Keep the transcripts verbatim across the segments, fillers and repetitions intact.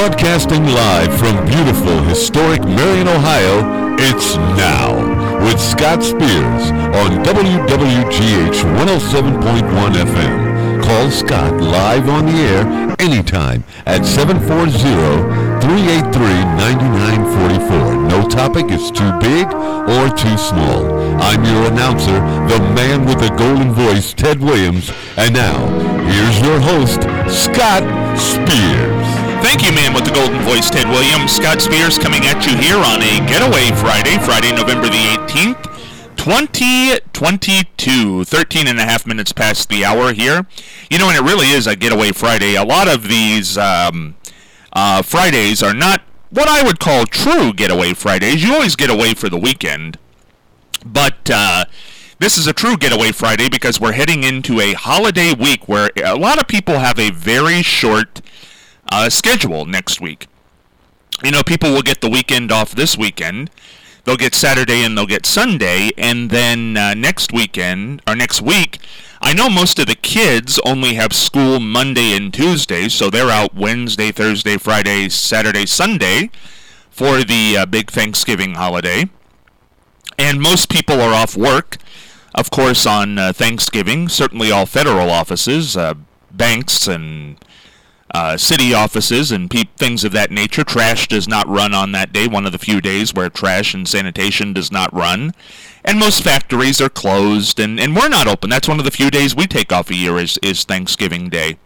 Broadcasting live from beautiful, historic Marion, Ohio, it's Now with Scott Spears on W W G H one oh seven point one F M. Call Scott live on the air anytime at seven four zero, three eight three, nine nine four four. No topic is too big or too small. I'm your announcer, the man with the golden voice, Ted Williams. And now, here's your host, Scott Spears. Thank you, man with the golden voice, Ted Williams. Scott Spears coming at you here on a Getaway Friday, Friday, November the eighteenth, twenty twenty-two. thirteen and a half minutes past the hour here. You know, and it really is a Getaway Friday. A lot of these um, uh, Fridays are not what I would call true Getaway Fridays. You always get away for the weekend. But uh, this is a true Getaway Friday because we're heading into a holiday week where a lot of people have a very short uh, schedule next week. You know, people will get the weekend off this weekend. They'll get Saturday and they'll get Sunday, and then uh, next weekend, or next week, I know most of the kids only have school Monday and Tuesday, so they're out Wednesday, Thursday, Friday, Saturday, Sunday for the uh, big Thanksgiving holiday. And most people are off work, of course, on uh, Thanksgiving, certainly all federal offices, uh, banks and Uh, city offices and pe- things of that nature. Trash does not run on that day, one of the few days where trash and sanitation does not run. And most factories are closed, and, and we're not open. That's one of the few days we take off a year is, is Thanksgiving Day.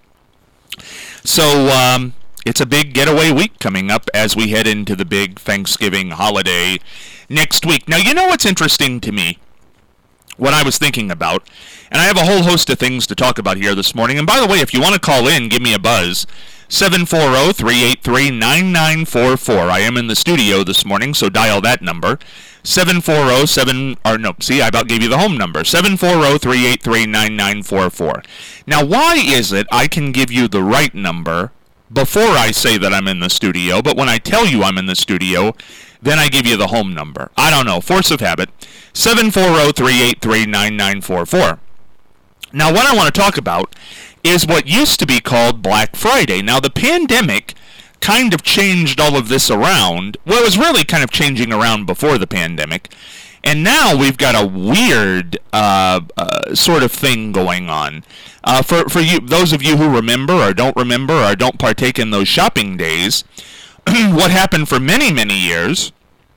So um, it's a big getaway week coming up as we head into the big Thanksgiving holiday next week. Now, you know what's interesting to me? What I was thinking about, and I have a whole host of things to talk about here this morning. And by the way, if you want to call in, give me a buzz, seven four zero, three eight three, nine nine four four. I am in the studio this morning, so dial that number, seven four zero, seven, or no, see, I about gave you the home number, seven four zero, three eight three, nine nine four four. Now, why is it I can give you the right number before I say that I'm in the studio, but when I tell you I'm in the studio, then I give you the home number? I don't know, force of habit. seven four zero, three eight three, nine nine four four. Now, what I want to talk about is what used to be called Black Friday. Now, the pandemic kind of changed all of this around. Well, it was really kind of changing around before the pandemic. And now we've got a weird uh, uh, sort of thing going on. Uh, for, for you, those of you who remember or don't remember or don't partake in those shopping days, what happened for many, many years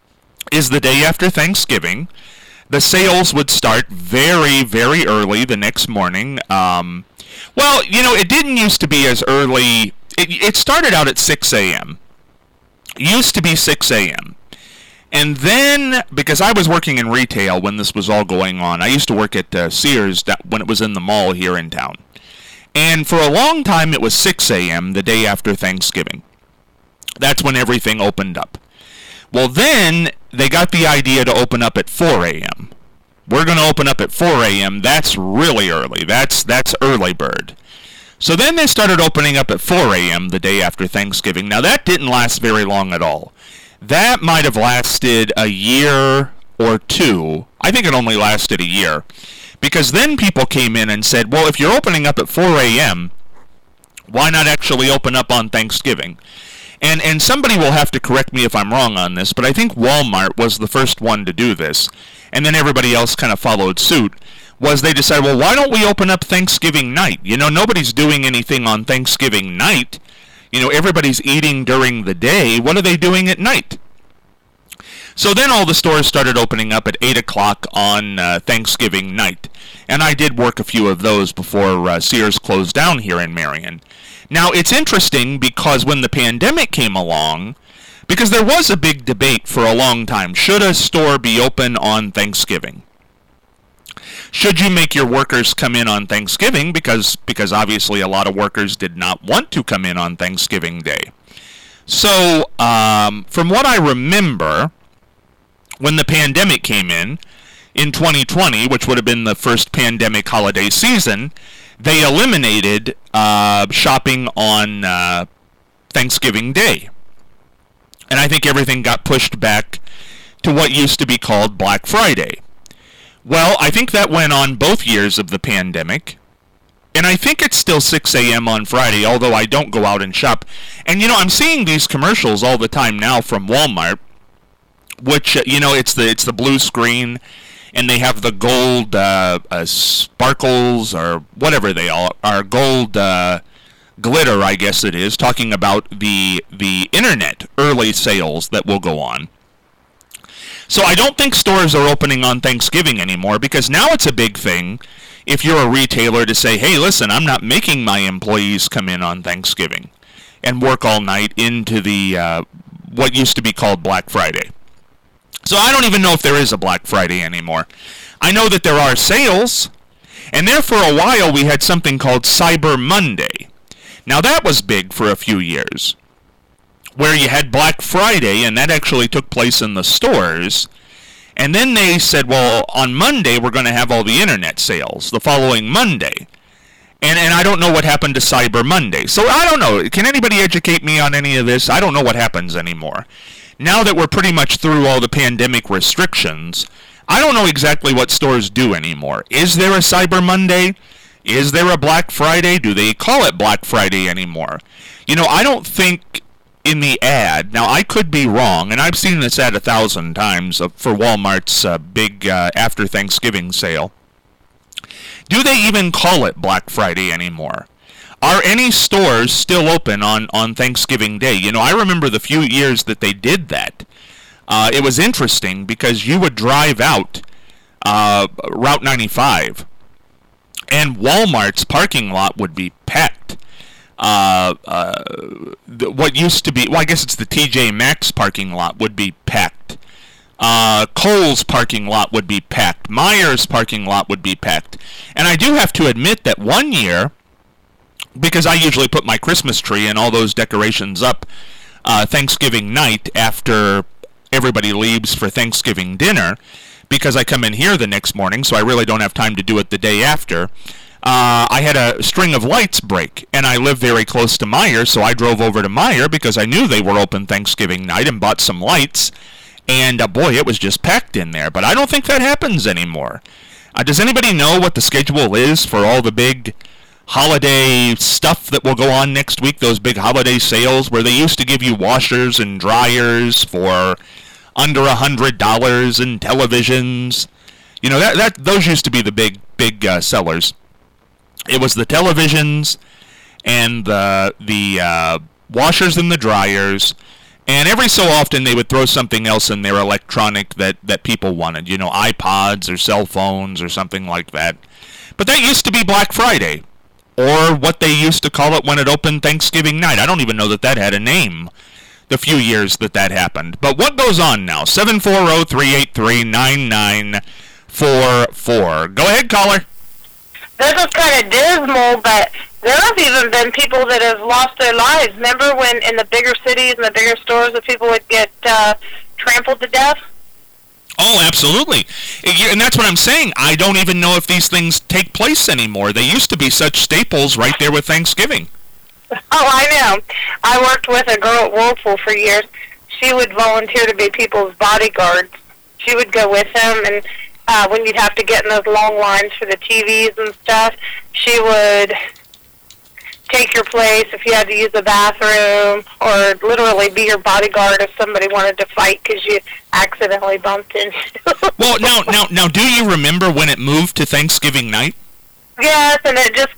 is the day after Thanksgiving, the sales would start very, very early the next morning. Um, well, you know, it didn't used to be as early. It, it started out at six a.m. Used to be six a.m. And then, because I was working in retail when this was all going on, I used to work at uh, Sears when it was in the mall here in town. And for a long time, it was six a.m. the day after Thanksgiving. That's when everything opened up. Well, then they got the idea to open up at four a.m. We're going to open up at four a.m. That's really early. That's that's early bird. So then they started opening up at four a.m. the day after Thanksgiving. Now, that didn't last very long at all. That might have lasted a year or two. I think it only lasted a year. Because then people came in and said, well, if you're opening up at four a.m., why not actually open up on Thanksgiving? And and somebody will have to correct me if I'm wrong on this, but I think Walmart was the first one to do this, and then everybody else kind of followed suit, was they decided, well, why don't we open up Thanksgiving night? You know, nobody's doing anything on Thanksgiving night. You know, everybody's eating during the day. What are they doing at night? So then all the stores started opening up at eight o'clock on uh, Thanksgiving night. And I did work a few of those before uh, Sears closed down here in Marion. Now, it's interesting because when the pandemic came along, because there was a big debate for a long time, should a store be open on Thanksgiving? Should you make your workers come in on Thanksgiving? Because, because obviously a lot of workers did not want to come in on Thanksgiving Day. So, um, from what I remember, when the pandemic came in, in twenty twenty, which would have been the first pandemic holiday season, they eliminated uh, shopping on uh, Thanksgiving Day. And I think everything got pushed back to what used to be called Black Friday. Well, I think that went on both years of the pandemic. And I think it's still six a.m. on Friday, although I don't go out and shop. And, you know, I'm seeing these commercials all the time now from Walmart, which, uh, you know, it's the it's the blue screen, and they have the gold uh, uh, sparkles, or whatever they all are, gold uh, glitter, I guess it is, talking about the the internet early sales that will go on. So I don't think stores are opening on Thanksgiving anymore, because now it's a big thing if you're a retailer to say, hey, listen, I'm not making my employees come in on Thanksgiving and work all night into the uh, what used to be called Black Friday. So I don't even know if there is a Black Friday anymore. I know that there are sales, and there for a while we had something called Cyber Monday. Now that was big for a few years, where you had Black Friday, and that actually took place in the stores. And then they said, well, on Monday we're going to have all the internet sales, the following Monday. And and I don't know what happened to Cyber Monday. So I don't know. Can anybody educate me on any of this? I don't know what happens anymore. Now that we're pretty much through all the pandemic restrictions, I don't know exactly what stores do anymore. Is there a Cyber Monday? Is there a Black Friday? Do they call it Black Friday anymore? You know, I don't think in the ad, now I could be wrong, and I've seen this ad a thousand times uh, for Walmart's uh, big uh, after Thanksgiving sale. Do they even call it Black Friday anymore? Are any stores still open on, on Thanksgiving Day? You know, I remember the few years that they did that. Uh, it was interesting because you would drive out uh, Route ninety-five, and Walmart's parking lot would be packed. Uh, uh, the, what used to be, well, I guess it's the T J Maxx parking lot would be packed. Uh, Kohl's parking lot would be packed. Meijer's parking lot would be packed. And I do have to admit that one year, because I usually put my Christmas tree and all those decorations up uh, Thanksgiving night after everybody leaves for Thanksgiving dinner, because I come in here the next morning, so I really don't have time to do it the day after. Uh, I had a string of lights break, and I live very close to Meijer, so I drove over to Meijer because I knew they were open Thanksgiving night and bought some lights, and uh, boy, it was just packed in there. But I don't think that happens anymore. Uh, does anybody know what the schedule is for all the big holiday stuff that will go on next week, those big holiday sales where they used to give you washers and dryers for under a hundred dollars and televisions? You know, that that those used to be the big, big uh, sellers. It was the televisions and the, the uh, washers and the dryers, and every so often they would throw something else in there electronic that, that people wanted, you know, iPods or cell phones or something like that. But that used to be Black Friday, or what they used to call it when it opened Thanksgiving night. I don't even know that that had a name the few years that that happened. But what goes on now? seven four zero, three eight three, nine nine four four. Go ahead, caller. This is kind of dismal, but there have even been people that have lost their lives. Remember when in the bigger cities and the bigger stores that people would get uh, trampled to death? Oh, absolutely. And that's what I'm saying. I don't even know if these things take place anymore. They used to be such staples right there with Thanksgiving. Oh, I know. I worked with a girl at Whirlpool for years. She would volunteer to be people's bodyguards. She would go with them, and uh, when you'd have to get in those long lines for the T Vs and stuff, she would take your place if you had to use the bathroom, or literally be your bodyguard if somebody wanted to fight because you accidentally bumped into. Well, now, now, now, do you remember when it moved to Thanksgiving night? Yes, and it just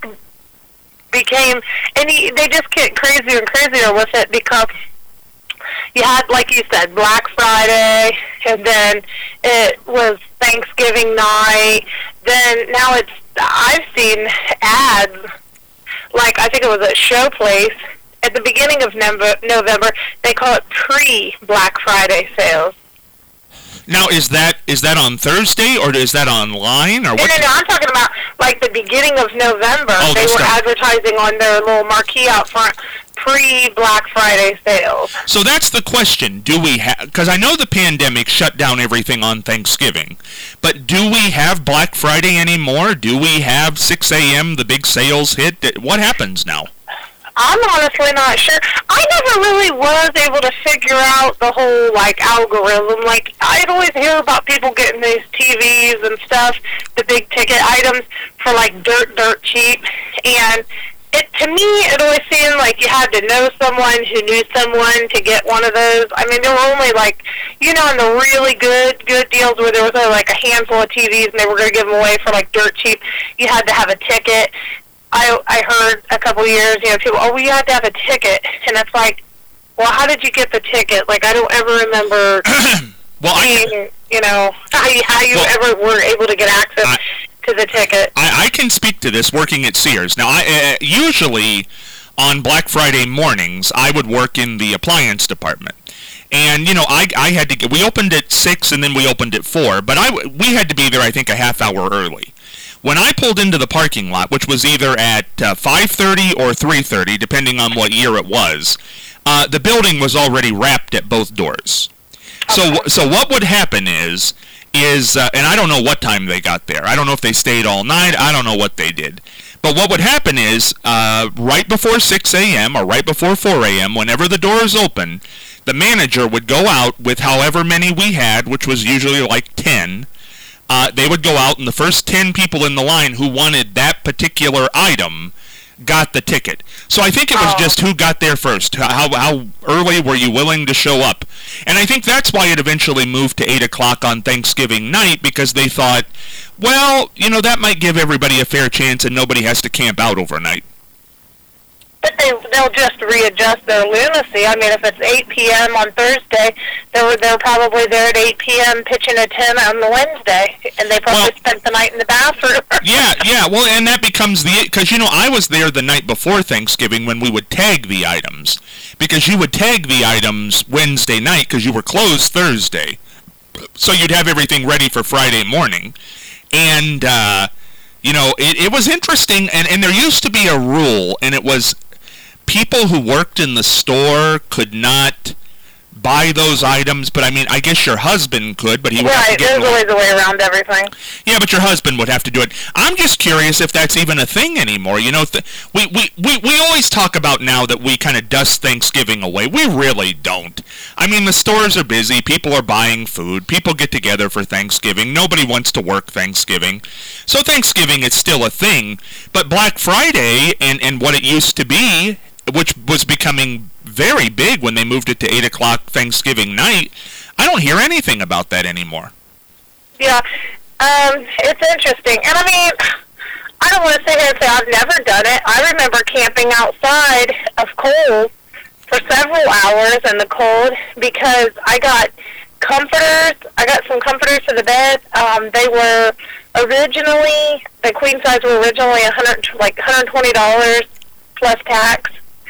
became, and he, they just get crazier and crazier with it because you had, like you said, Black Friday, and then it was Thanksgiving night. Then now it's, I've seen ads, like I think it was at Showplace, at the beginning of November, they call it pre-Black Friday sales. Now, is that is that on Thursday, or is that online, or what? No, no, no, I'm talking about, like, the beginning of November. Oh, they were stuff. advertising on their little marquee out front, pre-Black Friday sales. So that's the question. Do we have, because I know the pandemic shut down everything on Thanksgiving, but do we have Black Friday anymore? Do we have six a.m., the big sales hit? What happens now? I'm honestly not sure. I never really was able to figure out the whole, like, algorithm. Like, I'd always hear about people getting these T Vs and stuff, the big ticket items, for, like, dirt, dirt cheap. And it, to me, it always seemed like you had to know someone who knew someone to get one of those. I mean, there were only, like, you know, in the really good, good deals where there was only, like, a handful of T Vs and they were going to give them away for, like, dirt cheap, you had to have a ticket. I I heard a couple of years, you know, people, oh, well, you had to have a ticket. And it's like, well, how did you get the ticket? Like, I don't ever remember well, seeing, I, you know, how you, how you well, ever were able to get access I, to the ticket. I, I can speak to this working at Sears. Now, I uh, usually on Black Friday mornings, I would work in the appliance department. And, you know, I, I had to get, we opened at six and then we opened at four, but I, we had to be there, I think, a half hour early. When I pulled into the parking lot, which was either at uh, five thirty or three thirty, depending on what year it was, uh, the building was already wrapped at both doors. So, so what would happen is, is uh, and I don't know what time they got there. I don't know if they stayed all night. I don't know what they did. But what would happen is, uh, right before six a.m. or right before four a.m., whenever the doors open, the manager would go out with however many we had, which was usually like ten. Uh, they would go out, and the first ten people in the line who wanted that particular item got the ticket. So I think it was oh. just who got there first. How how early were you willing to show up? And I think that's why it eventually moved to eight o'clock on Thanksgiving night, because they thought, well, you know, that might give everybody a fair chance and nobody has to camp out overnight. But they, they'll just readjust their lunacy. I mean, if it's eight p.m. on Thursday, they're, they're probably there at eight p.m. pitching a tent on the Wednesday, and they probably well, spent the night in the bathroom. yeah, yeah, well, and that becomes the, because, you know, I was there the night before Thanksgiving when we would tag the items, because you would tag the items Wednesday night because you were closed Thursday. So you'd have everything ready for Friday morning. And, uh, you know, it, it was interesting, and, and there used to be a rule, and it was, people who worked in the store could not buy those items, but I mean, I guess your husband could, but he would right, have to get... Right, there's always a way around everything. Yeah, but your husband would have to do it. I'm just curious if that's even a thing anymore. You know, th- we, we, we, we always talk about now that we kind of dust Thanksgiving away. We really don't. I mean, the stores are busy. People are buying food. People get together for Thanksgiving. Nobody wants to work Thanksgiving. So Thanksgiving is still a thing. But Black Friday and, and what it used to be, which was becoming very big when they moved it to eight o'clock Thanksgiving night, I don't hear anything about that anymore. Yeah, um, it's interesting. And I mean, I don't want to sit here and say I've never done it. I remember camping outside of Kohl's for several hours in the cold because I got comforters. I got some comforters for the bed. Um, they were originally, the queen size were originally one hundred, like one hundred twenty dollars plus tax.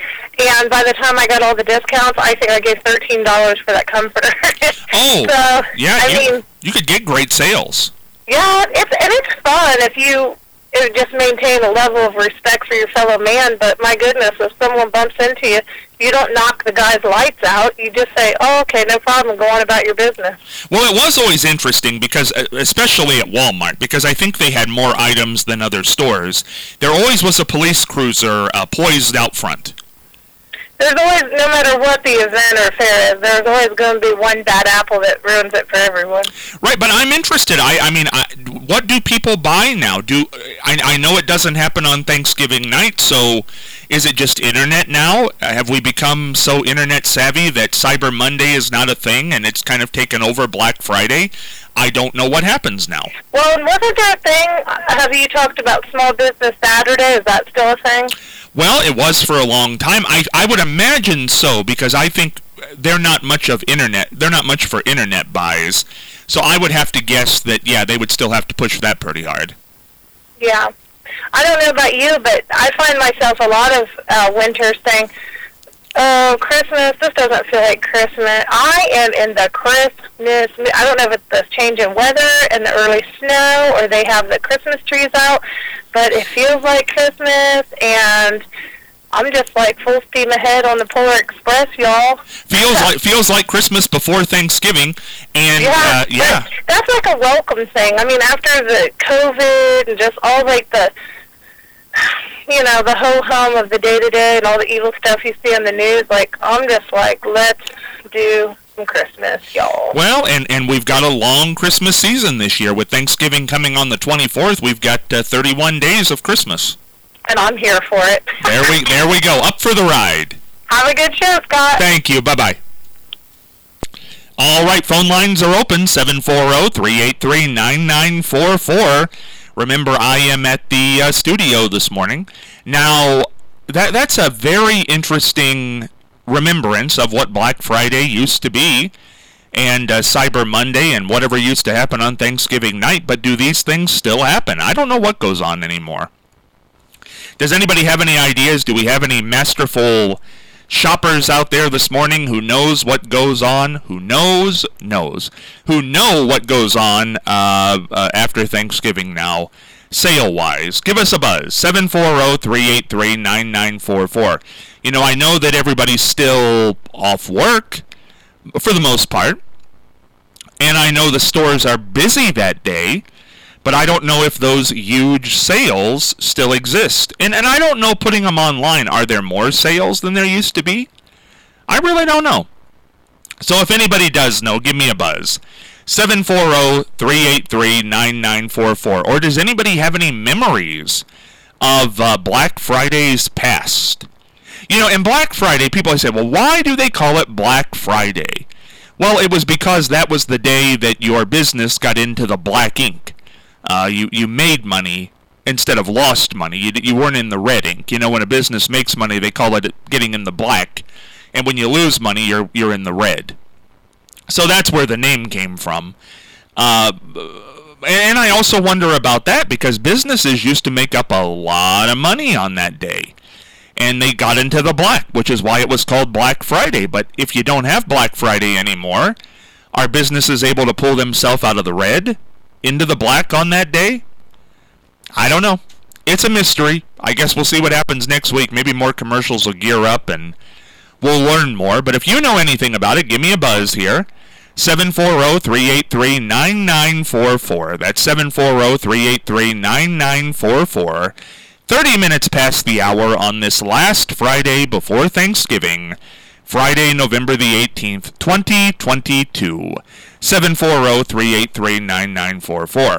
And by the time I got all the discounts, I think I gave thirteen dollars for that comforter. Oh, so, yeah, I you, mean, you could get great sales. Yeah, it's and it's fun if you if just maintain a level of respect for your fellow man. But my goodness, if someone bumps into you, you don't knock the guy's lights out. You just say, oh, okay, no problem, go on about your business. Well, it was always interesting, because, uh, especially at Walmart, because I think they had more items than other stores. There always was a police cruiser uh, poised out front. There's always, no matter what the event or fair is, there's always going to be one bad apple that ruins it for everyone. Right, but I'm interested. I, I mean, I, what do people buy now? Do I, I know it doesn't happen on Thanksgiving night, so is it just internet now? Have we become so internet savvy that Cyber Monday is not a thing and it's kind of taken over Black Friday? I don't know what happens now. Well, wasn't there a thing, have you talked about Small Business Saturday? Is that still a thing? Well, it was for a long time. I I would imagine so, because I think they're not much of internet. They're not much for internet buys. So I would have to guess that, yeah, they would still have to push that pretty hard. Yeah. I don't know about you, but I find myself a lot of uh, winters saying, oh, Christmas, this doesn't feel like Christmas. I am in the Christmas, I don't know if it's the change in weather and the early snow, or they have the Christmas trees out, but it feels like Christmas, and I'm just like full steam ahead on the Polar Express, y'all. Feels like feels like Christmas before Thanksgiving, and yeah, uh, yeah. That's like a welcome thing. I mean, after the COVID and just all like the you know, the ho-hum of the day-to-day and all the evil stuff you see on the news, like, I'm just like, let's do some Christmas, y'all. Well, and, and we've got a long Christmas season this year. With Thanksgiving coming on the twenty-fourth, we've got uh, thirty-one days of Christmas. And I'm here for it. There we there we go. Up for the ride. Have a good show, Scott. Thank you. Bye-bye. All right, phone lines are open, seven four zero, three eight three, nine nine four four. Remember, I am at the uh, studio this morning. Now, that that's a very interesting remembrance of what Black Friday used to be, and uh, Cyber Monday, and whatever used to happen on Thanksgiving night, but do these things still happen? I don't know what goes on anymore. Does anybody have any ideas? Do we have any masterful shoppers out there this morning who knows what goes on? Who knows, knows. Who know what goes on uh, uh, after Thanksgiving now, sale-wise? Give us a buzz, seven four zero, three eight three, nine nine four four. You know, I know that everybody's still off work, for the most part, and I know the stores are busy that day, but I don't know if those huge sales still exist. And and I don't know, putting them online, are there more sales than there used to be? I really don't know. So if anybody does know, give me a buzz. seven four zero, three eight three, nine nine four four. Or does anybody have any memories of uh, Black Fridays past? You know, in Black Friday, people say, well, why do they call it Black Friday? Well, it was because that was the day that your business got into the black ink. Uh, you, you made money instead of lost money. You, you weren't in the red ink. You know, when a business makes money, they call it getting in the black. And when you lose money, you're you're in the red. So that's where the name came from. Uh, and I also wonder about that, because businesses used to make up a lot of money on that day. And they got into the black, which is why it was called Black Friday. But if you don't have Black Friday anymore, are businesses able to pull themselves out of the red into the black on that day? I don't know. It's a mystery. I guess we'll see what happens next week. Maybe more commercials will gear up and we'll learn more. But if you know anything about it, give me a buzz here. seven four zero, three eight three, nine nine four four. That's seven four zero, three eight three, nine nine four four. thirty minutes past the hour on this last Friday before Thanksgiving. Friday, November the eighteenth, twenty twenty-two. seven four zero, three eight three, nine nine four four.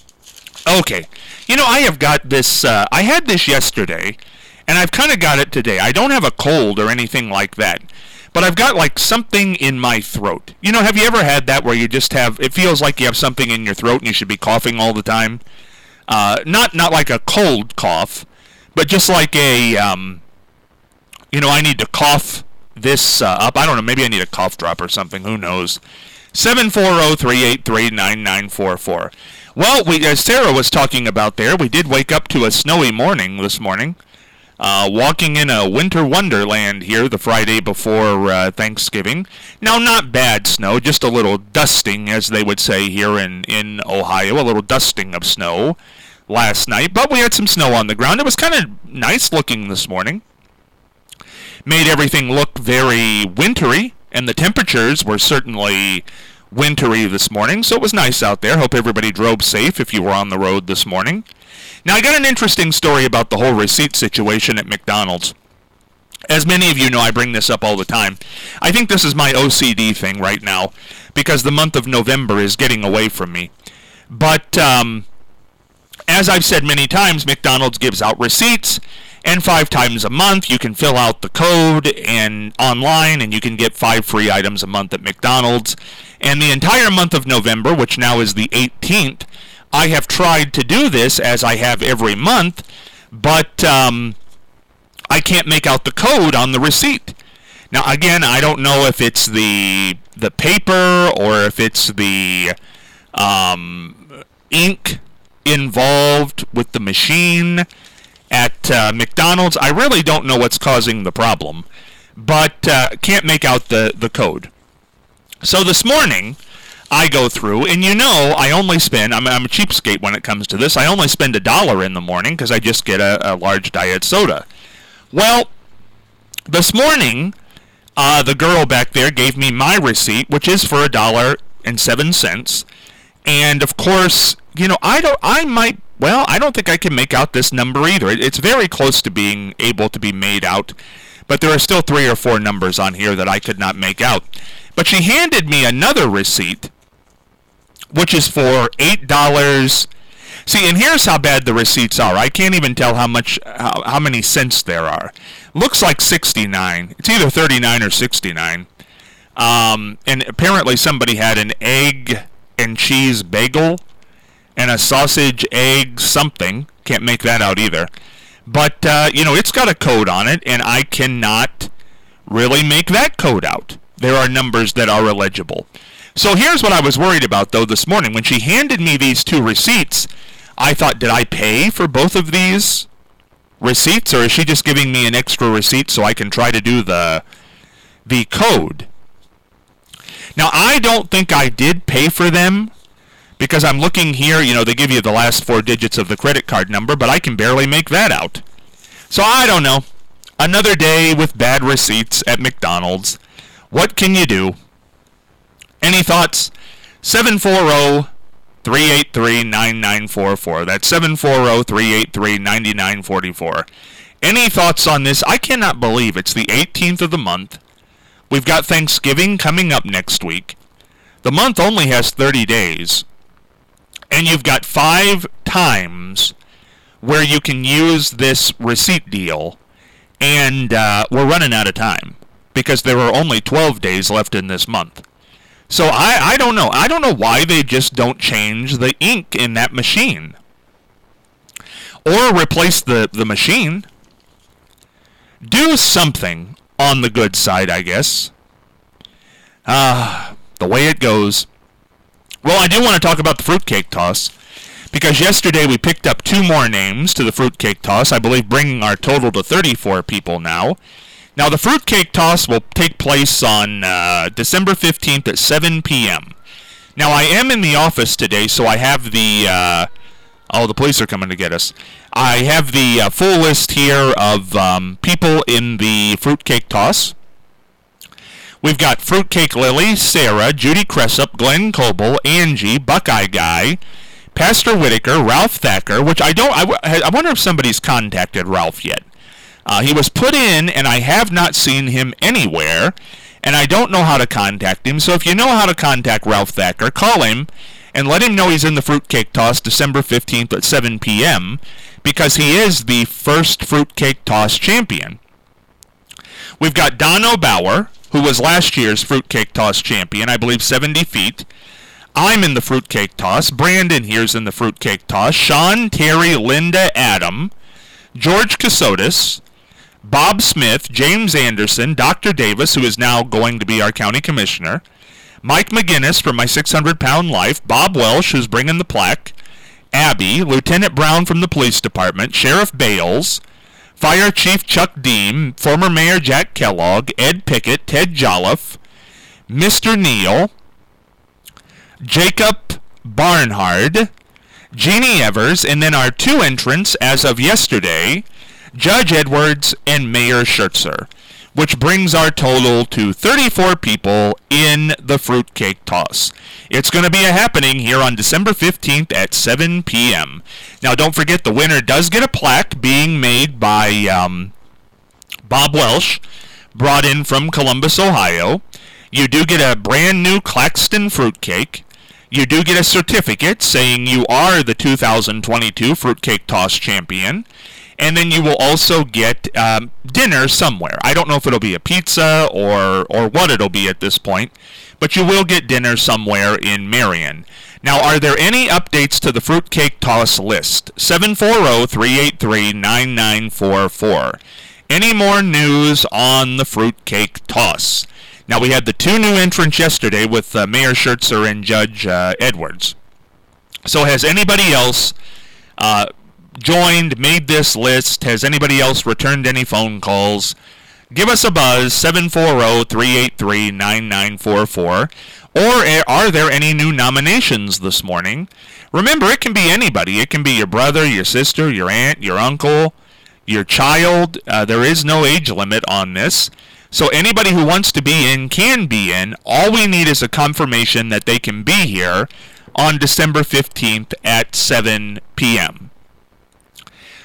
Okay, you know, I have got this, uh, I had this yesterday, and I've kind of got it today. I don't have a cold or anything like that, but I've got like something in my throat. You know, have you ever had that where you just have, it feels like you have something in your throat and you should be coughing all the time? Uh, not, not like a cold cough, but just like a, um, you know, I need to cough this uh, up. I don't know, maybe I need a cough drop or something, who knows. seven four zero, three eight three, nine nine four four. Well, we, as Sarah was talking about there, we did wake up to a snowy morning this morning. Uh, walking in a winter wonderland here the Friday before uh, Thanksgiving. Now, not bad snow, just a little dusting, as they would say here in, in Ohio, a little dusting of snow last night. But we had some snow on the ground. It was kind of nice looking this morning. Made everything look very wintry, and the temperatures were certainly wintry this morning, so it was nice out there. Hope everybody drove safe if you were on the road this morning. Now, I got an interesting story about the whole receipt situation at McDonald's. As many of you know, I bring this up all the time. I think this is my O C D thing right now, because the month of November is getting away from me. But, um, as I've said many times, McDonald's gives out receipts, and five times a month you can fill out the code and online, and you can get five free items a month at McDonald's. And the entire month of November, which now is the eighteenth, I have tried to do this, as I have every month, but um, I can't make out the code on the receipt. Now, again, I don't know if it's the the paper or if it's the um, ink involved with the machine at uh, McDonald's. I really don't know what's causing the problem, but uh, can't make out the, the code. So this morning, I go through, and you know, I only spend, I'm, I'm a cheapskate when it comes to this, I only spend a dollar in the morning because I just get a, a large diet soda. Well, this morning, uh, the girl back there gave me my receipt, which is for a dollar and seven cents, and of course, you know, I don't, I might well, I don't think I can make out this number either. It's very close to being able to be made out, but there are still three or four numbers on here that I could not make out. But she handed me another receipt, which is for eight dollars. See, and here's how bad the receipts are. I can't even tell how much, how, how many cents there are. Looks like sixty-nine. It's either thirty-nine or sixty-nine. Um, and apparently somebody had an egg and cheese bagel and a sausage egg something. Can't make that out either. But, uh, you know, it's got a code on it, and I cannot really make that code out. There are numbers that are illegible. So here's what I was worried about, though, this morning. When she handed me these two receipts, I thought, did I pay for both of these receipts, or is she just giving me an extra receipt so I can try to do the the code? Now, I don't think I did pay for them, because I'm looking here, you know, they give you the last four digits of the credit card number, but I can barely make that out. So I don't know. Another day with bad receipts at McDonald's. What can you do? Any thoughts? seven four zero, three eight three, nine nine four four. That's seven four zero, three eight three, nine nine four four. Any thoughts on this? I cannot believe it's the eighteenth of the month. We've got Thanksgiving coming up next week. The month only has thirty days. And you've got five times where you can use this receipt deal. And uh, we're running out of time, because there are only twelve days left in this month. So I, I don't know. I don't know why they just don't change the ink in that machine. Or replace the, the machine. Do something on the good side, I guess. Ah, uh, the way it goes. Well, I do want to talk about the fruitcake toss, because yesterday we picked up two more names to the fruitcake toss, I believe bringing our total to thirty-four people now. Now, the fruitcake toss will take place on uh, December fifteenth at seven p.m. Now, I am in the office today, so I have the... Uh, oh, the police are coming to get us. I have the uh, full list here of um, people in the fruitcake toss. We've got Fruitcake Lily, Sarah, Judy Cressup, Glenn Coble, Angie, Buckeye Guy, Pastor Whitaker, Ralph Thacker, which I don't... I, w- I wonder if somebody's contacted Ralph yet. Uh, he was put in, and I have not seen him anywhere, and I don't know how to contact him. So if you know how to contact Ralph Thacker, call him and let him know he's in the fruitcake toss December fifteenth at seven p.m., because he is the first fruitcake toss champion. We've got Don O'Bauer, who was last year's fruitcake toss champion, I believe seventy feet. I'm in the fruitcake toss. Brandon here's in the fruitcake toss. Sean, Terry, Linda, Adam, George Casotis, Bob Smith, James Anderson, Doctor Davis, who is now going to be our county commissioner, Mike McGinnis from My six hundred pound Life, Bob Welsh, who's bringing the plaque, Abby, Lieutenant Brown from the police department, Sheriff Bales, Fire Chief Chuck Deem, former Mayor Jack Kellogg, Ed Pickett, Ted Jolliffe, Mister Neal, Jacob Barnhard, Jeannie Evers, and then our two entrants as of yesterday, Judge Edwards and Mayor Schertzer, which brings our total to thirty-four people in the fruitcake toss. It's going to be a happening here on December fifteenth at seven p.m. Now, don't forget, the winner does get a plaque being made by um, Bob Welsh, brought in from Columbus, Ohio. You do get a brand new Claxton fruitcake. You do get a certificate saying you are the two thousand twenty-two Fruitcake Toss champion. And then you will also get um, dinner somewhere. I don't know if it'll be a pizza or or what it'll be at this point, but you will get dinner somewhere in Marion. Now, are there any updates to the Fruitcake Toss list? seven four zero, three eight three, nine nine four four. Any more news on the Fruitcake Toss? Now, we had the two new entrants yesterday with uh, Mayor Schertzer and Judge uh, Edwards. So has anybody else uh, joined, made this list? Has anybody else returned any phone calls? Give us a buzz, seven four zero, three eight three, nine nine four four. Or are there any new nominations this morning? Remember, it can be anybody. It can be your brother, your sister, your aunt, your uncle, your child. Uh, there is no age limit on this. So anybody who wants to be in can be in. All we need is a confirmation that they can be here on December fifteenth at seven p.m.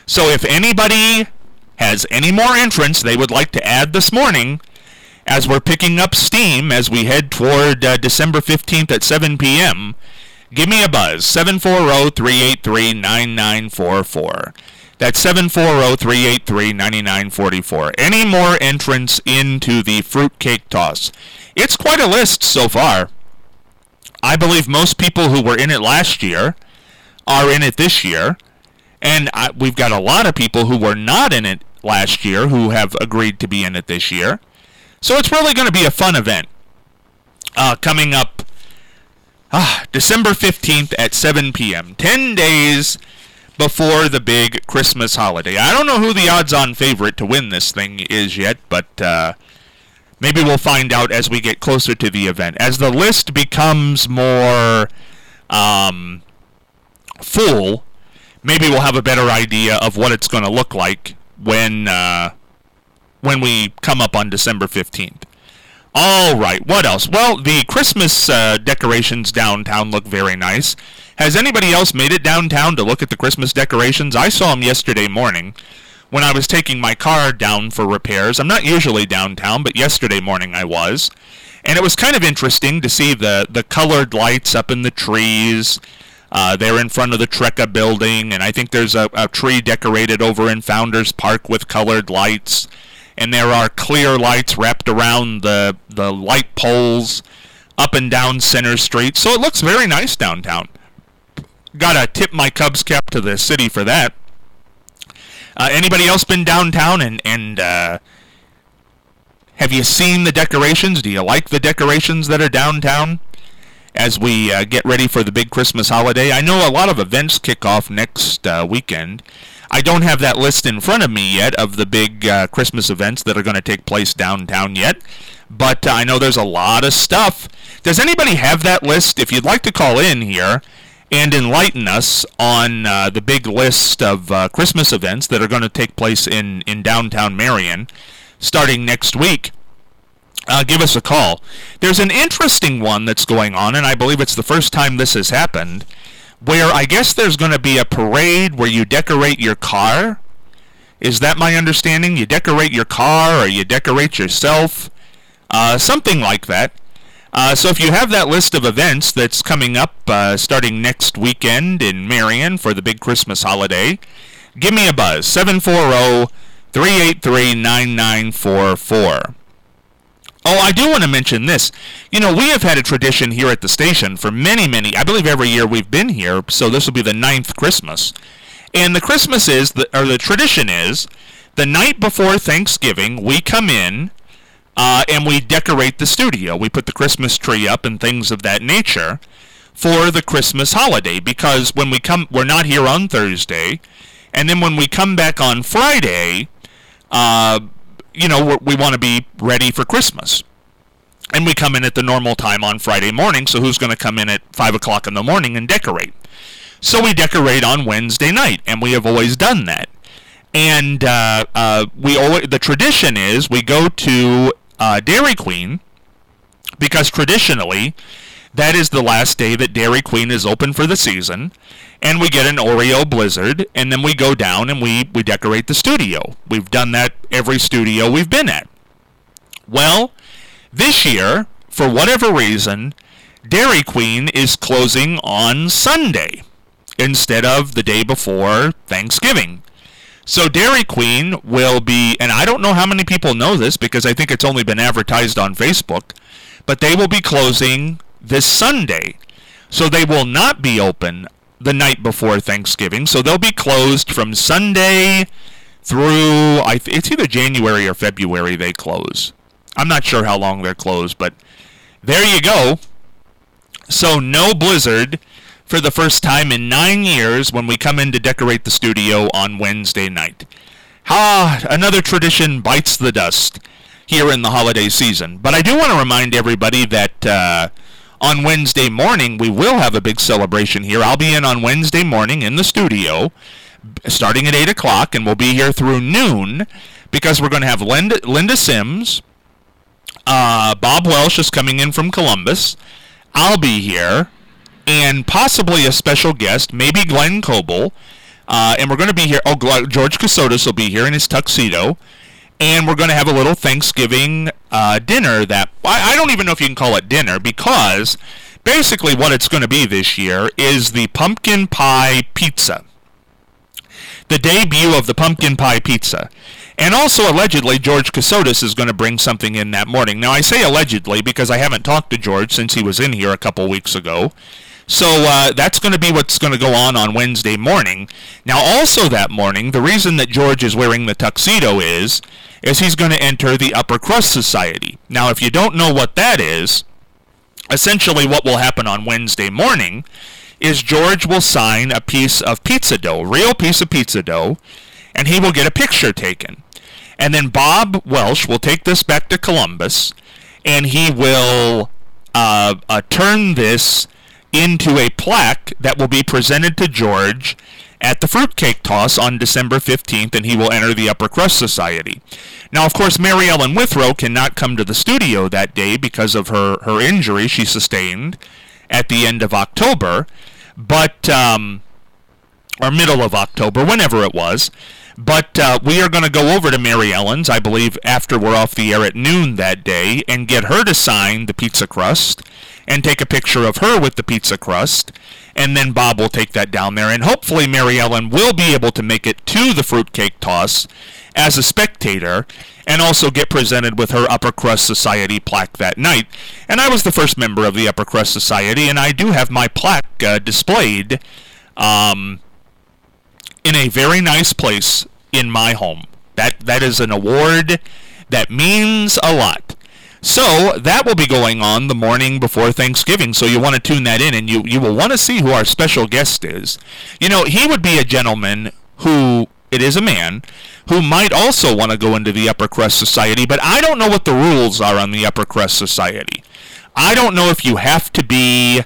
So if anybody has any more entrants they would like to add this morning, as we're picking up steam as we head toward uh, December fifteenth at seven p.m., give me a buzz, seven four zero, three eight three, nine nine four four. That's seven four zero, three eight three, nine nine four four. Any more entrants into the fruitcake toss? It's quite a list so far. I believe most people who were in it last year are in it this year. And I, we've got a lot of people who were not in it last year who have agreed to be in it this year. So it's really going to be a fun event. Uh, coming up ah, December fifteenth at seven p.m. Ten days before the big Christmas holiday. I don't know who the odds-on favorite to win this thing is yet, but uh, maybe we'll find out as we get closer to the event. As the list becomes more um, full, maybe we'll have a better idea of what it's going to look like when uh, when we come up on December fifteenth. All right, what else? Well, the Christmas uh, decorations downtown look very nice. Has anybody else made it downtown to look at the Christmas decorations? I saw them yesterday morning when I was taking my car down for repairs. I'm not usually downtown, but yesterday morning I was. And it was kind of interesting to see the, the colored lights up in the trees. Uh, they're in front of the Trecca building, and I think there's a, a tree decorated over in Founders Park with colored lights. And there are clear lights wrapped around the, the light poles up and down Center Street. So it looks very nice downtown. Gotta tip my Cubs cap to the city for that. Uh, anybody else been downtown and, and uh, have you seen the decorations? Do you like the decorations that are downtown as we uh, get ready for the big Christmas holiday? I know a lot of events kick off next uh, weekend. I don't have that list in front of me yet of the big uh, Christmas events that are going to take place downtown yet, but uh, I know there's a lot of stuff. Does anybody have that list? If you'd like to call in here and enlighten us on uh, the big list of uh, Christmas events that are going to take place in, in downtown Marion starting next week, uh, give us a call. There's an interesting one that's going on, and I believe it's the first time this has happened, where I guess there's going to be a parade where you decorate your car. Is that my understanding? You decorate your car or you decorate yourself, uh, something like that. Uh, so if you have that list of events that's coming up uh, starting next weekend in Marion for the big Christmas holiday, give me a buzz, seven four zero, three eight three, nine nine four four. Oh, I do want to mention this. You know, we have had a tradition here at the station for many, many, I believe every year we've been here, so this will be the ninth Christmas. And the Christmas is, the, or the tradition is, the night before Thanksgiving, we come in uh, and we decorate the studio. We put the Christmas tree up and things of that nature for the Christmas holiday, because when we come, we're not here on Thursday, and then when we come back on Friday, uh, you know, we're, we want to be ready for Christmas. And we come in at the normal time on Friday morning, so who's going to come in at five o'clock in the morning and decorate? So we decorate on Wednesday night, and we have always done that. And uh, uh, we always, the tradition is we go to uh, Dairy Queen, because traditionally that is the last day that Dairy Queen is open for the season, and we get an Oreo Blizzard, and then we go down and we, we decorate the studio. We've done that every studio we've been at. Well, this year, for whatever reason, Dairy Queen is closing on Sunday instead of the day before Thanksgiving. So Dairy Queen will be, and I don't know how many people know this because I think it's only been advertised on Facebook, but they will be closing this Sunday. So they will not be open the night before Thanksgiving. So they'll be closed from Sunday through, I th- it's either January or February they close. I'm not sure how long they're closed, but there you go. So no Blizzard for the first time in nine years when we come in to decorate the studio on Wednesday night. Ah, another tradition bites the dust here in the holiday season. But I do want to remind everybody that uh, on Wednesday morning we will have a big celebration here. I'll be in on Wednesday morning in the studio starting at eight o'clock, and we'll be here through noon because we're going to have Linda, Linda Sims. Uh, Bob Welsh is coming in from Columbus. I'll be here, and possibly a special guest, maybe Glenn Coble. Uh, and we're going to be here. Oh, George Casotis will be here in his tuxedo. And we're going to have a little Thanksgiving uh, dinner that, I, I don't even know if you can call it dinner, because basically what it's going to be this year is the pumpkin pie pizza. The debut of the pumpkin pie pizza. And also, allegedly, George Casotis is going to bring something in that morning. Now, I say allegedly because I haven't talked to George since he was in here a couple weeks ago. So uh, that's going to be what's going to go on on Wednesday morning. Now, also that morning, the reason that George is wearing the tuxedo is, is he's going to enter the Upper Crust Society. Now, if you don't know what that is, essentially what will happen on Wednesday morning is George will sign a piece of pizza dough, real piece of pizza dough, and he will get a picture taken. And then Bob Welsh will take this back to Columbus, and he will uh, uh, turn this into a plaque that will be presented to George at the fruitcake toss on December fifteenth, and he will enter the Upper Crust Society. Now, of course, Mary Ellen Withrow cannot come to the studio that day because of her, her injury she sustained at the end of October, but, um, or middle of October, whenever it was. But uh, we are going to go over to Mary Ellen's, I believe, after we're off the air at noon that day, and get her to sign the pizza crust, and take a picture of her with the pizza crust, and then Bob will take that down there, and hopefully Mary Ellen will be able to make it to the fruitcake toss as a spectator, and also get presented with her Upper Crust Society plaque that night. And I was the first member of the Upper Crust Society, and I do have my plaque uh, displayed um, in a very nice place in my home. That that is an award that means a lot. So that will be going on the morning before Thanksgiving, so you want to tune that in, and you, you will want to see who our special guest is. You know, he would be a gentleman who, it is a man, who might also want to go into the Upper Crust Society, but I don't know what the rules are on the Upper Crust Society. I don't know if you have to be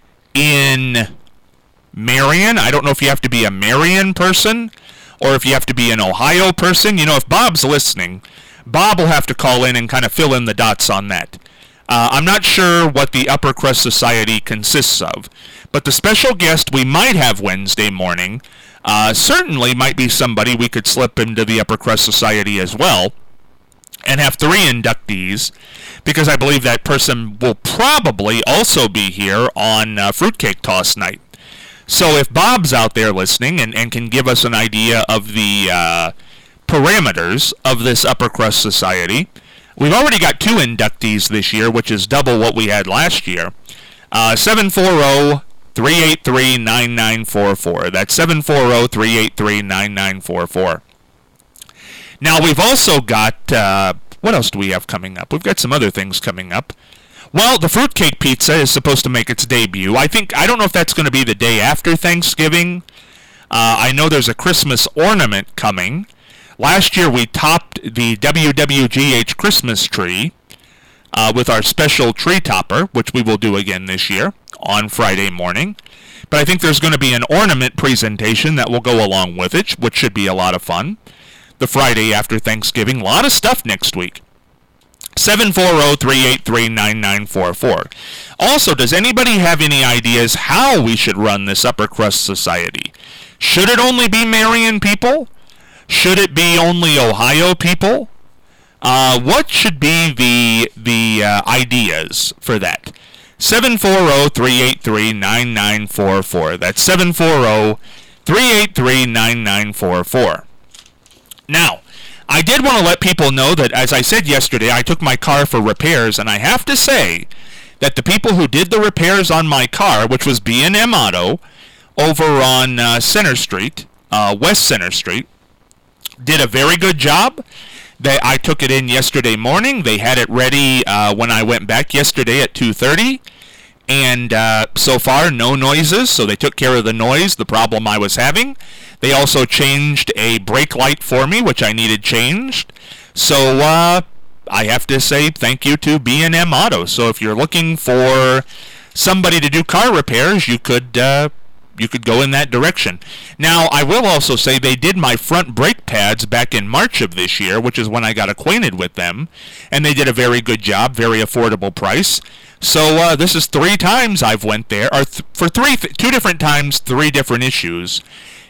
in Marion. I don't know if you have to be a Marion person, or if you have to be an Ohio person. You know, if Bob's listening, Bob will have to call in and kind of fill in the dots on that. Uh, I'm not sure what the Upper Crust Society consists of, but the special guest we might have Wednesday morning uh, certainly might be somebody we could slip into the Upper Crust Society as well, and have three inductees, because I believe that person will probably also be here on uh, Fruitcake Toss night. So if Bob's out there listening and, and can give us an idea of the uh, parameters of this Upper Crust Society, we've already got two inductees this year, which is double what we had last year. Uh, seven four zero, three eight three, nine nine four four. That's seven four zero, three eight three, nine nine four four. Now, we've also got, uh, what else do we have coming up? We've got some other things coming up. Well, the fruitcake pizza is supposed to make its debut. I think, I don't know if that's going to be the day after Thanksgiving. Uh, I know there's a Christmas ornament coming. Last year we topped the W W G H Christmas tree uh, with our special tree topper, which we will do again this year on Friday morning. But I think there's going to be an ornament presentation that will go along with it, which should be a lot of fun. The Friday after Thanksgiving, a lot of stuff next week. seven four zero, three eight three, nine nine four four. Also, does anybody have any ideas how we should run this Upper Crust Society? Should it only be Marion people? Should it be only Ohio people? Uh, what should be the the uh, ideas for that? seven four zero, three eight three, nine nine four four. That's seven four zero, three eight three, nine nine four four. Now, I did want to let people know that, as I said yesterday, I took my car for repairs, and I have to say that the people who did the repairs on my car, which was B and M Auto, over on uh, Center Street, uh, West Center Street, did a very good job. They, I took it in yesterday morning. They had it ready uh, when I went back yesterday at two thirty. And uh, so far, no noises, so they took care of the noise, the problem I was having. They also changed a brake light for me, which I needed changed. So uh, I have to say thank you to B and M Auto. So if you're looking for somebody to do car repairs, you could uh, you could go in that direction. Now, I will also say they did my front brake pads back in March of this year, which is when I got acquainted with them, and they did a very good job, very affordable price. So uh, this is three times I've went there, or th- for three, th- two different times, three different issues.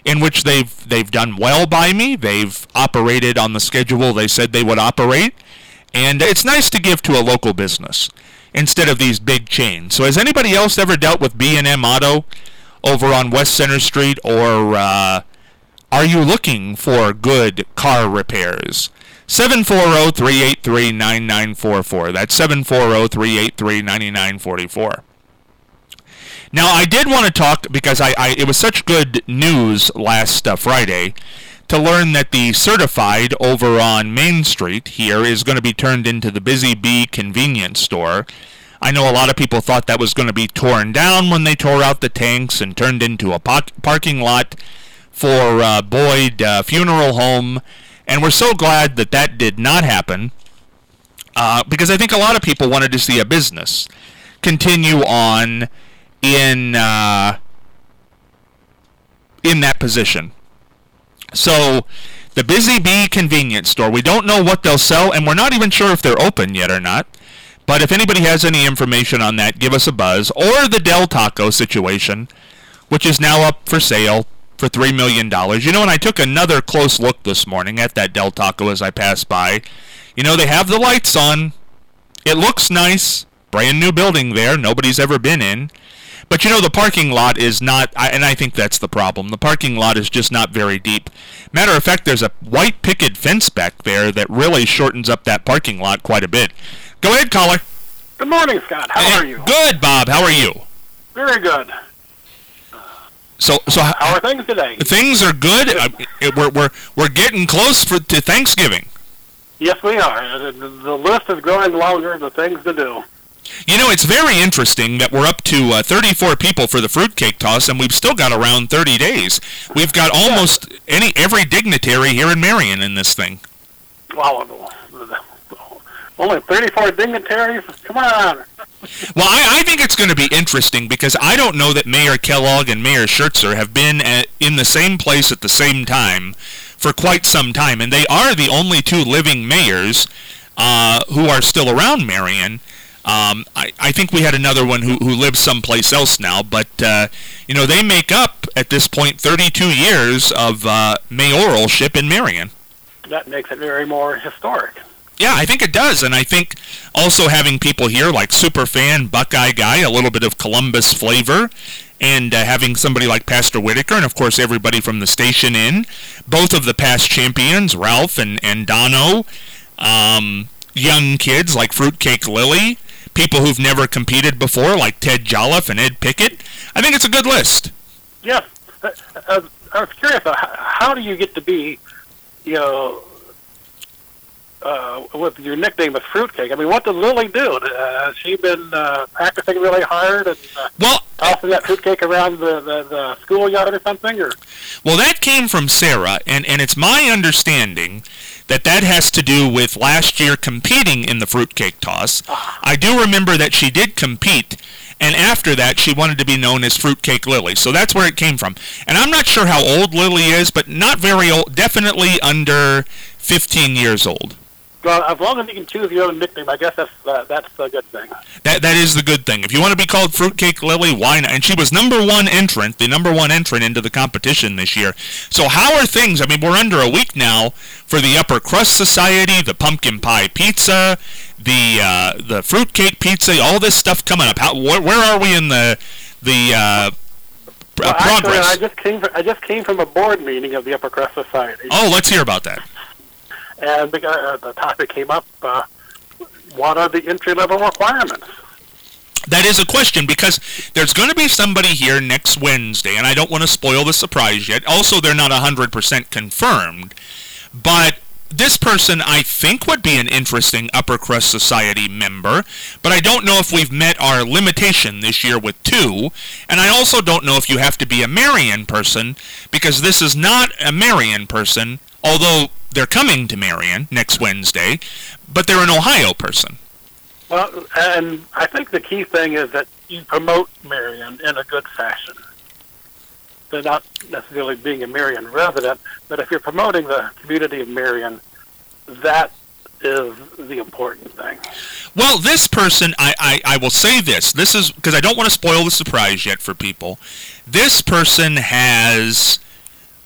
in which they've they've done well by me. They've operated on the schedule they said they would operate, and it's nice to give to a local business instead of these big chains. So has anybody else ever dealt with B and M Auto over on West Center Street, or uh, are you looking for good car repairs? seven four zero, three eight three, nine nine four four. That's seven four zero, three eight three, nine nine four four. Now, I did want to talk, because I, I it was such good news last uh, Friday, to learn that the Certified over on Main Street here is going to be turned into the Busy Bee convenience store. I know a lot of people thought that was going to be torn down when they tore out the tanks and turned into a pot- parking lot for uh, Boyd uh, Funeral Home. And we're so glad that that did not happen, uh, because I think a lot of people wanted to see a business continue on in uh, in that position. So the Busy Bee convenience store, we don't know what they'll sell, and we're not even sure if they're open yet or not. But if anybody has any information on that, give us a buzz. Or the Del Taco situation, which is now up for sale for three million dollars. You know, and I took another close look this morning at that Del Taco as I passed by. You know, they have the lights on. It looks nice. Brand new building there. Nobody's ever been in. But, you know, the parking lot is not, and I think that's the problem. The parking lot is just not very deep. Matter of fact, there's a white picket fence back there that really shortens up that parking lot quite a bit. Go ahead, caller. Good morning, Scott. How Hey, are you? Good, Bob. How are you? Very good. So, so How are things today? Things are good. Uh, we're we're we're getting close for to Thanksgiving. Yes, we are. The, the list is growing longer of the things to do. You know, it's very interesting that we're up to uh, thirty-four people for the fruitcake toss, and we've still got around thirty days. We've got almost any every dignitary here in Marion in this thing. Wow. Only thirty-four dignitaries? Come on. Well, I, I think it's going to be interesting, because I don't know that Mayor Kellogg and Mayor Schertzer have been at, in the same place at the same time for quite some time, and they are the only two living mayors uh, who are still around Marion. Um, I, I think we had another one who, who lives someplace else now, but, uh, you know, they make up, at this point, thirty-two years of uh, mayoralship in Marion. That makes it very more historic. Yeah, I think it does, and I think also having people here like Superfan, Buckeye Guy, a little bit of Columbus flavor, and uh, having somebody like Pastor Whitaker, and of course everybody from the station in, both of the past champions, Ralph and, and Dono, um, young kids like Fruitcake Lily, people who've never competed before like Ted Jolliffe and Ed Pickett. I think it's a good list. Yes. Uh, uh, I was curious, uh, how do you get to be, you know, Uh, with your nickname of Fruitcake? I mean, what does Lily do? Uh, has she been uh, practicing really hard and uh, well, tossing that fruitcake around the, the, the schoolyard or something? Or well, that came from Sarah, and, and it's my understanding that that has to do with last year competing in the fruitcake toss. I do remember that she did compete, and after that she wanted to be known as Fruitcake Lily. So that's where it came from. And I'm not sure how old Lily is, but not very old, definitely under fifteen years old. Well, as long as you can choose your own nickname, I guess that's uh, that's a good thing. That that is the good thing. If you want to be called Fruitcake Lily, why not? And she was number one entrant, the number one entrant into the competition this year. So how are things? I mean, we're under a week now for the Upper Crust Society, the Pumpkin Pie Pizza, the uh, the Fruitcake Pizza, all this stuff coming up. How where, where are we in the the uh, well, uh, progress? Actually, I just came from, I just came from a board meeting of the Upper Crust Society. Oh, let's hear about that. And the, uh, the topic came up, uh, what are the entry-level requirements? That is a question, because there's going to be somebody here next Wednesday, and I don't want to spoil the surprise yet. Also, they're not one hundred percent confirmed, but this person, I think, would be an interesting Upper Crust Society member, but I don't know if we've met our limitation this year with two, and I also don't know if you have to be a Marion person, because this is not a Marion person, although they're coming to Marion next Wednesday, but they're an Ohio person. Well, and I think the key thing is that you promote Marion in a good fashion. They're not necessarily being a Marion resident, but if you're promoting the community of Marion, that is the important thing. Well, this person, I, I, I will say this. This is, because I don't want to spoil the surprise yet for people. This person has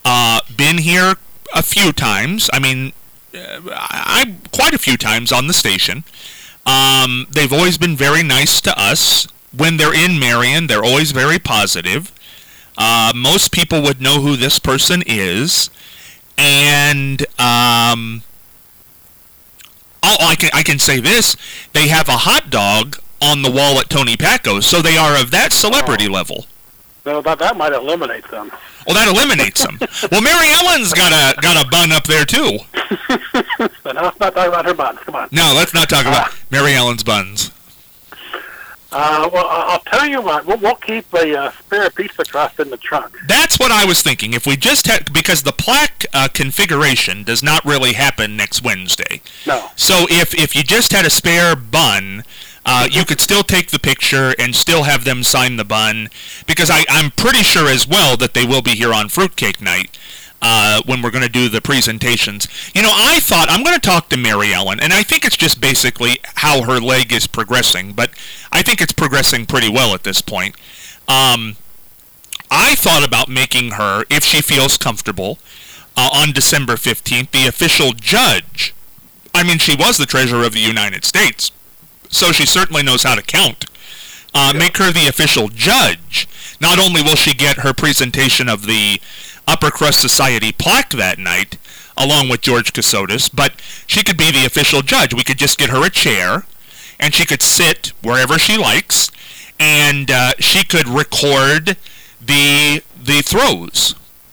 been here a few times. I mean, uh, I quite a few times on the station. Um, they've always been very nice to us. When they're in Marion, they're always very positive. Uh, most people would know who this person is. And um, oh, I can I can say this: they have a hot dog on the wall at Tony Packo's, so they are of that celebrity oh. level. So that that might eliminate them. Well, that eliminates them. Well, Mary Ellen's got a got a bun up there too. But now let's not talk about her buns. Come on. No, let's not talk uh, about Mary Ellen's buns. Uh, well, I'll tell you what. We'll, we'll keep a uh, spare pizza crust in the trunk. That's what I was thinking. If we just had, because the plaque uh, configuration does not really happen next Wednesday. No. So if if you just had a spare bun, uh, you could still take the picture and still have them sign the bun, because I, I'm pretty sure as well that they will be here on Fruitcake Night. Uh, when we're going to do the presentations. You know, I thought, I'm going to talk to Mary Ellen, and I think it's just basically how her leg is progressing, but I think it's progressing pretty well at this point. Um, I thought about making her, if she feels comfortable, uh, on December fifteenth, the official judge. I mean, she was the Treasurer of the United States, so she certainly knows how to count. Uh, make her the official judge. Not only will she get her presentation of the Upper Crust Society plaque that night, along with George Cassotis, but she could be the official judge. We could just get her a chair, and she could sit wherever she likes, and uh, she could record the the throws.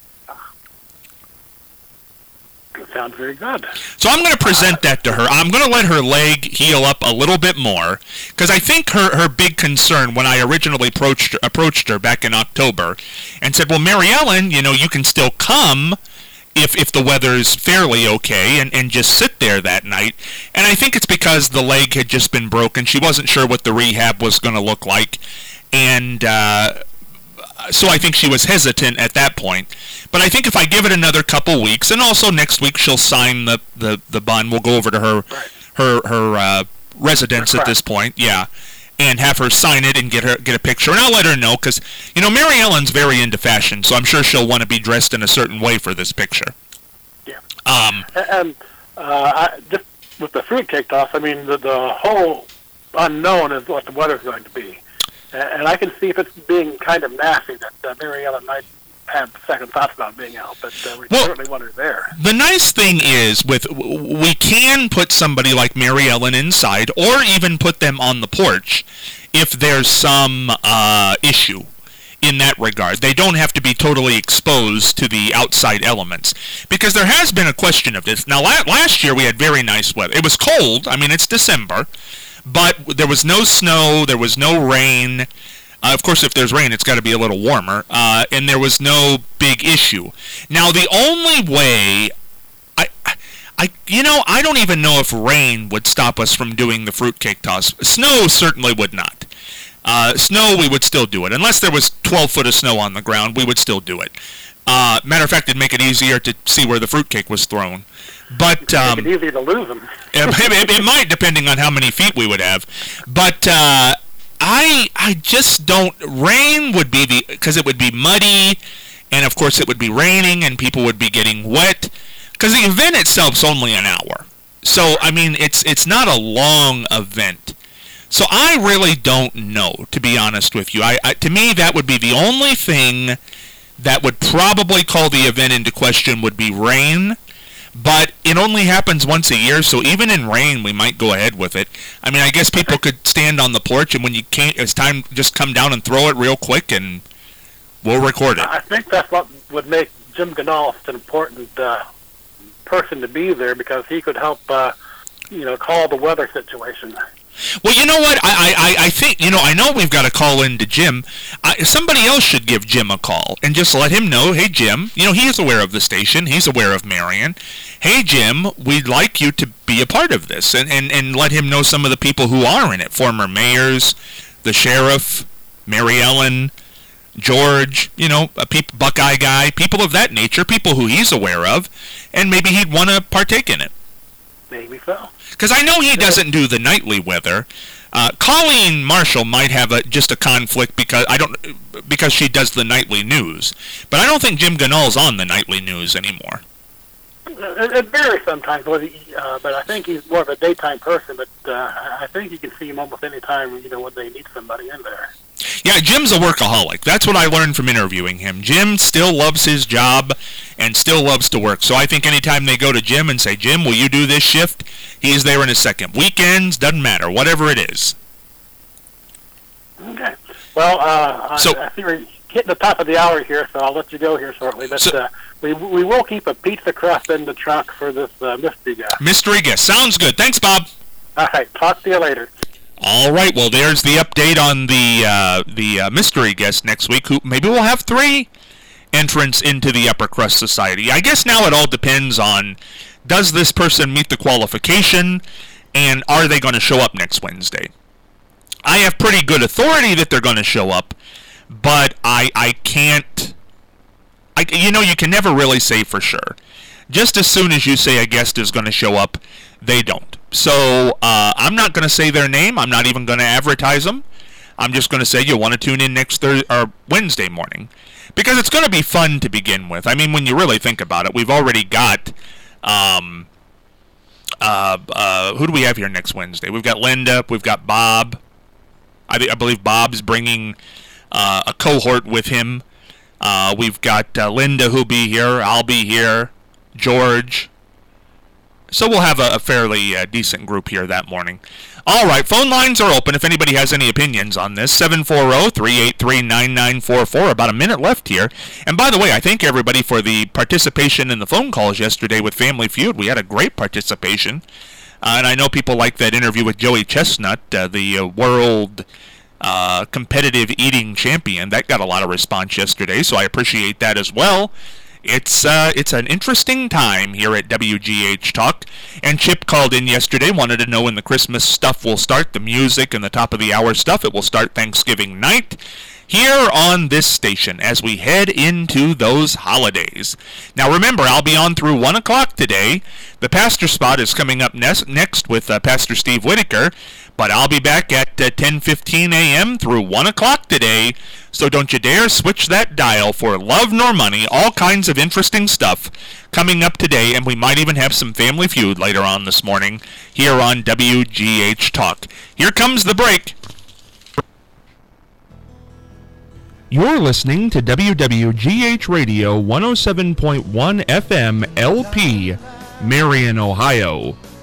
Sounds very good. So I'm going to present that to her. I'm going to let her leg heal up a little bit more, because I think her, her big concern when I originally approached, approached her back in October and said, well, Mary Ellen, you know, you can still come if if the weather's fairly okay and, and just sit there that night. And I think it's because the leg had just been broken. She wasn't sure what the rehab was going to look like. And uh, so I think she was hesitant at that point. But I think if I give it another couple weeks, and also next week she'll sign the, the, the bun. We'll go over to her right. her her uh, residence at this point, yeah, and have her sign it and get her get a picture. And I'll let her know, because you know Mary Ellen's very into fashion, so I'm sure she'll want to be dressed in a certain way for this picture. Yeah. Um. And uh, I, just with the fruitcake toss, I mean the the whole unknown is what the weather's going to be. And I can see if it's being kind of nasty that uh, Mary Ellen might have second thoughts about being out, but uh, we well, certainly want her there. The nice thing is, with we can put somebody like Mary Ellen inside, or even put them on the porch if there's some uh, issue in that regard. They don't have to be totally exposed to the outside elements, because there has been a question of this. Now, la- last year we had very nice weather. It was cold. I mean, it's December. But there was no snow, there was no rain. Uh, of course, if there's rain, it's got to be a little warmer. Uh, and there was no big issue. Now, the only way, I, I, you know, I don't even know if rain would stop us from doing the fruitcake toss. Snow certainly would not. Uh, snow, we would still do it. Unless there was twelve foot of snow on the ground, we would still do it. Uh, matter of fact, it'd make it easier to see where the fruitcake was thrown. But um, make it easy to lose them. it, it, it might, depending on how many feet we would have. But uh, I I just don't. Rain would be the because it would be muddy, and of course it would be raining, and people would be getting wet. Because the event itself's only an hour, so I mean it's it's not a long event. So I really don't know, to be honest with you. I, I to me that would be the only thing that would probably call the event into question would be rain. But it only happens once a year, so even in rain, we might go ahead with it. I mean, I guess people could stand on the porch, and when you can't, it's time, just come down and throw it real quick, and we'll record it. I think that's what would make Jim Ganalst an important uh, person to be there, because he could help, uh, you know, call the weather situation. Well, you know what? I, I, I think, you know, I know we've got to call in to Jim. I, somebody else should give Jim a call and just let him know, hey, Jim, you know, he is aware of the station. He's aware of Marion. Hey, Jim, we'd like you to be a part of this, and, and, and let him know some of the people who are in it, former mayors, the sheriff, Mary Ellen, George, you know, a peop- Buckeye guy, people of that nature, people who he's aware of, and maybe he'd want to partake in it. Maybe so. Because I know he doesn't do the nightly weather. Uh, Colleen Marshall might have a, just a conflict because I don't because she does the nightly news, but I don't think Jim Ganol's on the nightly news anymore. It, it varies sometimes, whether he, uh, but I think he's more of a daytime person. But uh, I think you can see him almost any time, you know, when they need somebody in there. Yeah, Jim's a workaholic. That's what I learned from interviewing him. Jim still loves his job and still loves to work. So I think anytime they go to Jim and say, Jim, will you do this shift? He's there in a second. Weekends, doesn't matter, whatever it is. Okay. Well, uh, so, I, I see we're hitting the top of the hour here, so I'll let you go here shortly. But so, uh, we we will keep a pizza crust in the trunk for this uh, mystery guest. Mystery guest. Sounds good. Thanks, Bob. All right. Talk to you later. All right, well, there's the update on the uh, the uh, mystery guest next week. Who maybe we'll have three entrants into the Upper Crust Society. I guess now it all depends on, does this person meet the qualification, and are they going to show up next Wednesday? I have pretty good authority that they're going to show up, but I I can't. I you know you can never really say for sure. Just as soon as you say a guest is going to show up, they don't. So uh, I'm not going to say their name. I'm not even going to advertise them. I'm just going to say you'll want to tune in next Thursday or Wednesday morning, because it's going to be fun to begin with. I mean, when you really think about it, we've already got. Um, uh, uh, who do we have here next Wednesday? We've got Linda. We've got Bob. I, I believe Bob's bringing uh, a cohort with him. Uh, we've got uh, Linda who'll be here. I'll be here. George. So we'll have a, a fairly uh, decent group here that morning. All right, phone lines are open if anybody has any opinions on this. seven four zero, three eight three, nine nine four four. About a minute left here. And by the way, I thank everybody for the participation in the phone calls yesterday with Family Feud. We had a great participation. Uh, and I know people like that interview with Joey Chestnut, uh, the uh, world uh, competitive eating champion. That got a lot of response yesterday, so I appreciate that as well. It's uh, it's an interesting time here at W G H Talk. And Chip called in yesterday, wanted to know when the Christmas stuff will start, the music and the top of the hour stuff. It will start Thanksgiving night here on this station as we head into those holidays. Now remember, I'll be on through one o'clock today. The Pastor Spot is coming up next, next with uh, Pastor Steve Whitaker, but I'll be back at uh, ten fifteen a.m. through one o'clock today, so don't you dare switch that dial for Love Nor Money. All kinds of interesting stuff coming up today, and we might even have some Family Feud later on this morning here on W G H Talk. Here comes the break. You're listening to W W G H Radio one oh seven point one F M L P, Marion, Ohio.